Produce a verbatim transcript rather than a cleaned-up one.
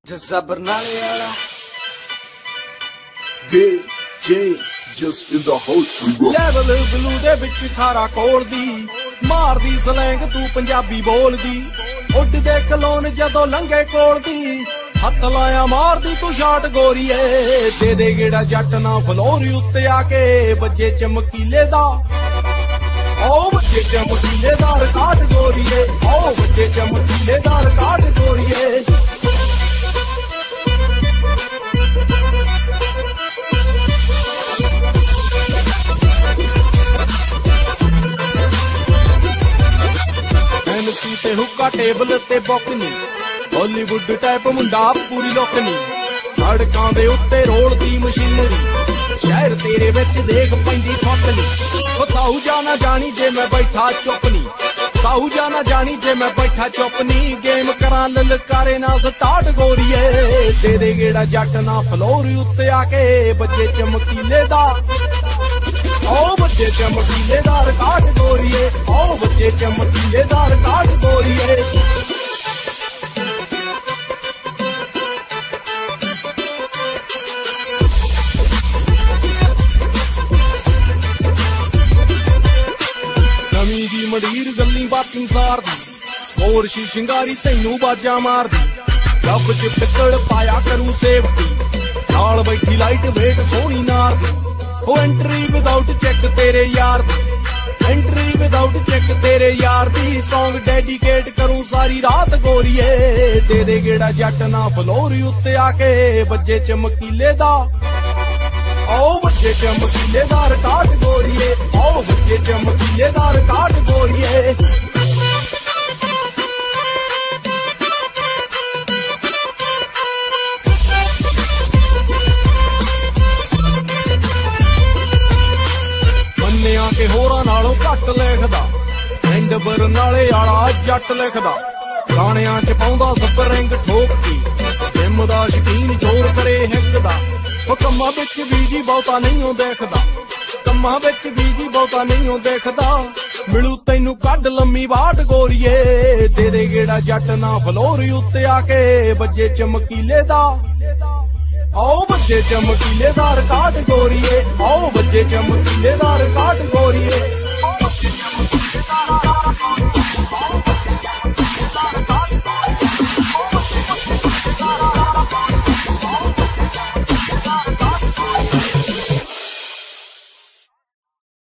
ਜੱਸਾ ਬਰਨਾਲੇ ਵਾਲਾ J J just in the house bro. Level blue ਦੇ ਵਿੱਚ ਖਾਰਾ ਕੋਲਦੀ ਮਾਰਦੀ ਸਲੈਂਗ ਤੂੰ ਪੰਜਾਬੀ ਬੋਲਦੀ ਉੱਡਦੇ ਕਲੋਨ ਜਦੋਂ ਲੰਘੇ ਕੋਲਦੀ ਹੱਥ ਲਾਇਆ ਮਾਰਦੀ ਤੂੰ ਸ਼ਾਟ ਗੋਰੀਏ ਦੇ ਦੇ ਗੇੜਾ ਜੱਟ ਨਾ ਫਲੋਰੀ ਉੱਤੇ ਆ ਕੇ ਵੱਜੇ ਚਮਕੀਲੇ ਦਾ ਓ ਵੱਜੇ ਚਮਕੀਲੇ ਦਾ ਰਿਕਾਰਡ ਗੋਰੀਏ ਓ ਵੱਜੇ ਚਮਕੀਲੇ ਦਾ ਰਿਕਾਰਡ ਗੋਰੀਏ ਐਮਸੀ ਤੇ ਹੁੱਕਾ ਟੇਬਲ ਤੇ ਬੁੱਕਨੀ ਹਾਲੀਵੁੱਡ ਟਾਈਪ ਮੁੰਡਾ ਪੂਰੀ ਲੋਕਨੀ ਸੜਕਾਂ ਦੇ ਉੱਤੇ ਰੋਲਦੀ ਮਸ਼ੀਨਰੀ ਸ਼ਹਿਰ ਤੇਰੇ ਵਿੱਚ ਦੇਖ ਪੈਂਦੀ ਫੋਟਨੀ ਉਹ ਸਾਊ ਜਾਣਾ ਜਾਣੀ ਜੇ ਮੈਂ ਬੈਠਾ ਚੁੱਪਨੀ ਸਾਊ ਜਾਣਾ ਜਾਣੀ ਜੇ ਮੈਂ ਬੈਠਾ ਚੁੱਪਨੀ ਗੇਮ ਕਰਾਂ ਲਲਕਾਰੇ ਨਾ ਸਟਾਰਟ ਗੋਰੀਏ ਦੇ ਦੇ ਗੇੜਾ ਜੱਟ ਨਾ ਫਲੋਰੀ ਉੱਤੇ ਆ ਕੇ ਵੱਜੇ ਚਮਕੀਲੇ ਦਾ ਓ ਵੱਜੇ ਚਮਕੀਲੇ ਦਾ ਰਿਕਾਰਡ ਗੋਰੀਏ ਓ ਵੱਜੇ ਚਮਕੀਲੇ ਦਾ ਰਿਕਾਰਡ ਗੋਰੀਏ ਨਵੀਂ ਦੀ ਮੜੀਰ ਗੱਲੀ ਬਾਤੀ ਸਾਰਦੀ ਹੋਰ ਸ਼ੀ ਸ਼ਿੰਗਾਰੀ ਤੈਨੂੰ ਬਾਜਾਂ ਮਾਰਦੀ ਰੱਬ ਚ ਪਿੱਤਲ ਪਾਇਆ ਕਰੂ ਸੇਫਟੀ ਨਾਲ ਬੈਠੀ ਲਾਈਟ ਵੇਟ ਸੋਹਣੀ ਨਾਰਦੀ ਹੋ ਐਂਟਰੀ ਵਿਦਆਊਟ ਚੈੱਕ ਤੇਰੇ ਯਾਰ ਦੀ ਐਂਟਰੀ ਵਿਦਆਊਟ ਚੈੱਕ ਤੇਰੇ ਯਾਰ ਦੀ ਸੌਂਗ ਡੈਡੀਕੇਟ ਕਰੂੰ ਸਾਰੀ ਰਾਤ ਗੋਰੀਏ ਦੇ ਦੇ ਗੇੜਾ ਜੱਟ ਨਾ ਫਲੋਰੀ ਉੱਤੇ ਆ ਕੇ ਵੱਜੇ ਚਮਕੀਲੇ ਦਾ ਓ ਵੱਜੇ ਚਮਕੀਲੇ ਦਾ ਰਿਕਾਰਡ ਗੋਰੀਏ ਓ ਵੱਜੇ ਚਮਕੀਲੇ ਦਾ ਰਿਕਾਰਡ ਗੋਰੀਏ ਮੰਨਿਆ ਕਿ ਹੋਰਾਂ ਨਾਲੋਂ ਘੱਟ ਲਿਖਦਾ ਐਂਡ ਬਰਨਾਲੇ ਵਾਲਾ ਜੱਟ ਲਿਖਦਾ ਗਾਣਿਆਂ ਚ ਪਾਉਂਦਾ ਸਪਰਿੰਗ ਠੋਕਦੀ ਜਿੰਮ ਦਾ ਸ਼ਕੀਨ ਜ਼ੋਰ ਕਰੇ ਹਿੱਕ ਦਾ ਉਹ ਕੰਮਾਂ ਵਿੱਚ ਬੀਜੀ ਬਹੁਤਾ ਨਹੀਂ ਉਹ ਦੇਖਦਾ ਕੰਮਾਂ ਵਿੱਚ ਬੀਜੀ ਬਹੁਤਾ ਨਹੀਂ ਉਹ ਦੇਖਦਾ ਮਿਲੂ ਤੈਨੂੰ ਕੱਢ ਲੰਮੀ ਬਾਟ ਗੋਰੀਏ ਦੇ ਦੇ ਗੇੜਾ ਜੱਟ ਨਾ ਫਲੋਰੀ ਉੱਤੇ ਆ ਕੇ ਵੱਜੇ ਚਮਕੀਲੇ ਦਾ ਓ ਵੱਜੇ ਚਮਕੀਲੇ ਦਾ ਰਿਕਾਰਡ ਗੋਰੀਏ ਓ ਵੱਜੇ ਚਮਕੀਲੇ ਦਾ ਰਿਕਾਰਡ ਗੋਰੀਏ